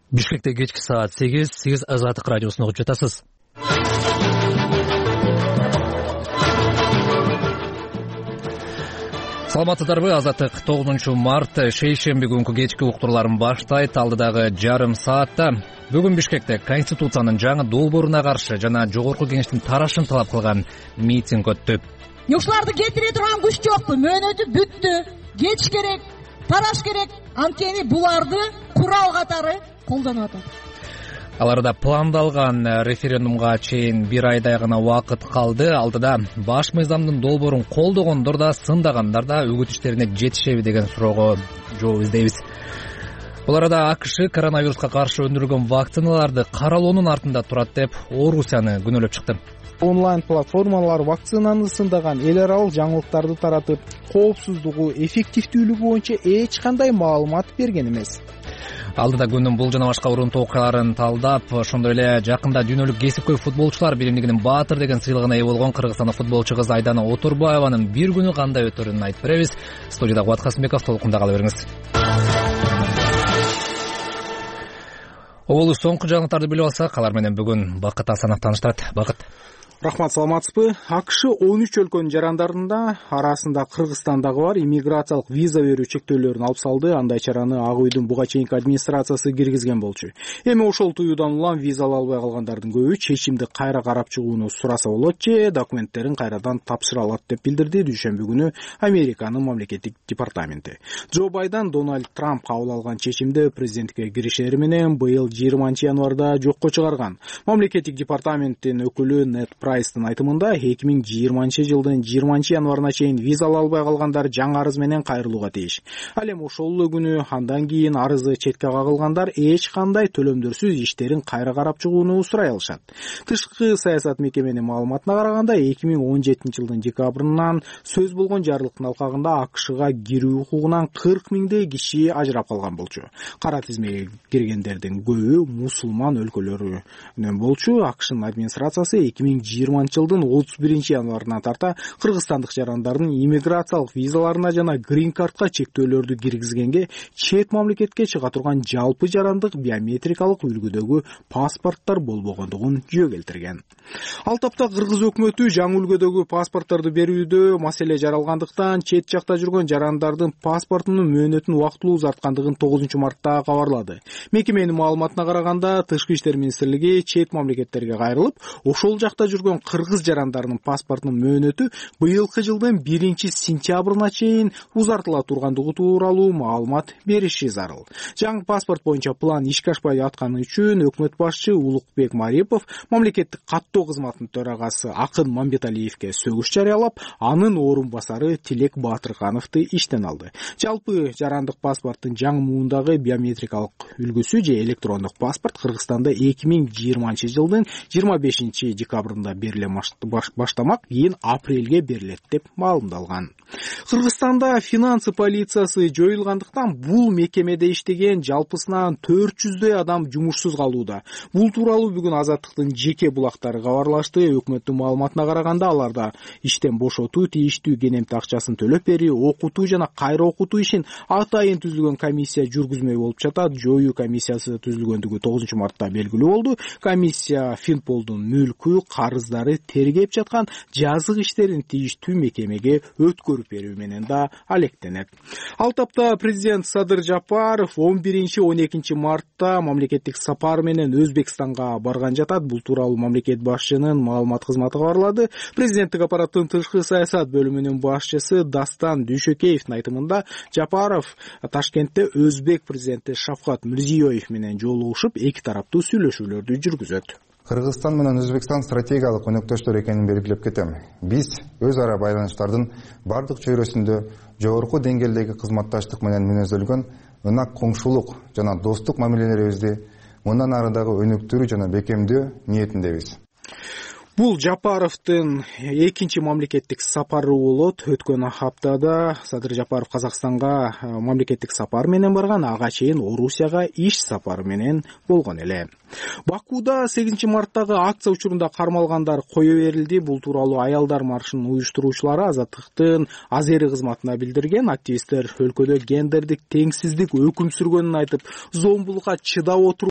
Бишкекте кечки саат 8, сиз Азаттык радиосун угуп жатасыз. Саламатсыздарбы? Азаттык 9-март шейшемби күнкү кечки уктурларын баштайт. Алдыдагы жарым саатта бүгүн Бишкекте Конституциянын жаңы долбооруна каршы жана жогорку кеңештин тарашын талап кылган митинг өттү. Ушуларды кетире турган күч жокпу, мөөнөтү бүттү. Кетиш керек, тараш керек. Анткени буларды курал катары колдонуп атат. Аларда пландалган референдумга чейин бир айдай гана убакыт калды. Алдыда баш мыйзамдын долбоорун колдогондор да, сындагандар да өгүт иштерине жетишеби деген суроого жооп издейбиз. Бул арада АКШ коронавируска каршы өндүрүлгөн вакциналарды каралоонун артында турат деп Орусияны күнөөлөп чыкты. Онлайн платформалар вакцинаны сындаган эл аралык жаңылыктарды таратып, коопсуздугу, эффективдүүлүгү боюнча эч кандай маалымат берген эмес. Алдыда күндүн бул жана башка урунтуу окуяларын талдап, ошондой эле жакында дүйнөлүк кесипкөй футболчулар биримдигинин баатыр деген сыйлыгына ээ болгон кыргызстандык футболчу кыз Айдана Отурбаеванын бир күнү кандай өтөрүнүн айтып беребиз. Студияда Кубат Касымбеков, толкунда кала бериңиз. Оболу соңку жаңылыктарды билип алсак, алар менен бүгүн Бакыт Асанов тааныштырат. Бакыт. Рахмат, саламатсызбы? АКШ 13 өлкөнүн жарандарында арасында Кыргызстандагы бар иммиграциялык виза берүү чектөөлөрүн алып салды. Андай чараны Ак үйдүн буга чейинки администрациясы киргизген болчу. Эми ошол туюудан улам виза ала албай калгандардын көбү чечимди кайра карап чыгууну сураса болот же документтерин кайрадан тапшыра алат деп билдирди дүйшөмбү күнү Американын мамлекеттик департаменти. Джо Байден Дональд Трамп кабыл алган чечимди президенттикке киришери менен быйыл 20-январда жокко чыгарган. Мамлекеттик департаменттин өкүлү Нет Прайстын айтымында 2020-жылдын 20-январына чейин виза ала албай калгандар жаңы арыз менен кайрылууга тийиш. Ал эми ошол эле күнү андан кийин арызы четке кагылгандар эч кандай төлөмдөрсүз иштерин кайра карап чыгууну сурай алышат. Тышкы саясат мекеменин маалыматына караганда 2017-жылдын декабрынан сөз болгон жарлыктын алкагында АКШга кирүү укугунан 40 миңдей киши ажырап калган болчу. Кара тизмеге киргендердин көбү мусулман өлкөлөрүнөн болчу. АКШнын администрациясы 2020-жылдын 31-январынан тарта кыргызстандык жарандардын иммиграциялык визаларына жана грин картка чектөөлөрдү киргизгенге чет мамлекетке чыга турган жалпы жарандык биометрикалык үлгүдөгү паспорттор болбогондугун жөө келтирген. Ал тапта кыргыз өкмөтү жаңы үлгүдөгү паспортторду берүүдө маселе жаралгандыктан чет жакта жүргөн жарандардын паспортунун мөөнөтүн убактылуу узарткандыгын 9-мартта кабарлады. Мекеменин маалыматына караганда, Тышкы иштер министрлиги чет мамлекеттерге кайрылып, ошол жакта жүргөн кыргыз жарандарынын паспортунун мөөнөтү быйылкы жылдын 1-сентябрына чейин узартыла тургандыгы тууралуу маалымат бериши зарыл. Жаңы паспорт боюнча план ишке ашпай атканы үчүн өкмөт башчы Улукбек Марипов мамлекеттик каттоо кызматынын төрагасы Акын Мамбеталиевке сөгүш жарыялап, анын орун басары Тилек Батырхановду иштен алды. Жалпы жарандык паспорттун жаңы муундагы биометрикалык үлгүсү же электрондук паспорт Кыргызстанда 2020-жылдын 25-декабрында бериле баштамак, кийин апрелге берилет деп маалымдалган. Кыргызстанда финансы полициясы жоюлгандыктан бул мекемеде иштеген жалпысынан 400дөй адам жумушсуз калууда. Бул тууралуу бүгүн Азаттыктын жеке булактары кабарлашты. Өкмөттүн маалыматына караганда, аларда иштен бошотуу, тийиштүү кенемти акчасын төлөп берүү, окутуу жана кайра окутуу ишин атайын түзүлгөн комиссия жүргүзмөй болуп жатат. Жоюу комиссиясы түзүлгөндүгү 9-мартта белгилүү болду. Комиссия Финполдун мүлкү, карыздары тергеп жаткан жазык иштерин тийиштүү мекемеге өткөрүп берүү менен да алектенет. Ал тапта президент Садыр Жапаров 11-12 мартта мамлекеттик сапар менен Өзбекстанга барган жатат. Бул тууралуу мамлекет башчынын маалымат кызматы кабарлады. Президенттик аппараттын тышкы саясат бөлүмүнүн башчысы Дастан Дүйшөкеевдин айтымында, Жапаров Ташкентте Өзбек президенти Шавкат Мирзиёев менен жолугушуп, эки тараптуу сүйлөшүүлөрдү жүргүзөт. Кыргызстан менен Өзбекстан стратегиялык өнөктөштөр экенин белгилеп кетем. Биз өз ара байланыштардын бардык чөйрөсүндө жогорку деңгээлдеги кызматташтык менен мүнөздөлгөн ынак коңшулук жана достук мамилелерибизди мындан ары дагы өнүктүрүү жана бекемдөө ниетиндебиз. Бул Жапаровдун экинчи мамлекеттик сапары болот. Өткөн хаптада Садыр Жапаров Казакстанга мамлекеттик сапар менен барган, ага чейин Орусияга иш сапары менен болгон эле. Бакуда 8-марттагы акция учурунда кармалгандар кое берилди. Бул тууралуу аялдар маршынын уюштуруучулары Азаттыктын Азери кызматына билдирген. Активисттер өлкөдө гендердик теңсиздик өкүм сүргөнүн айтып, зомбулукка чыдап отуруп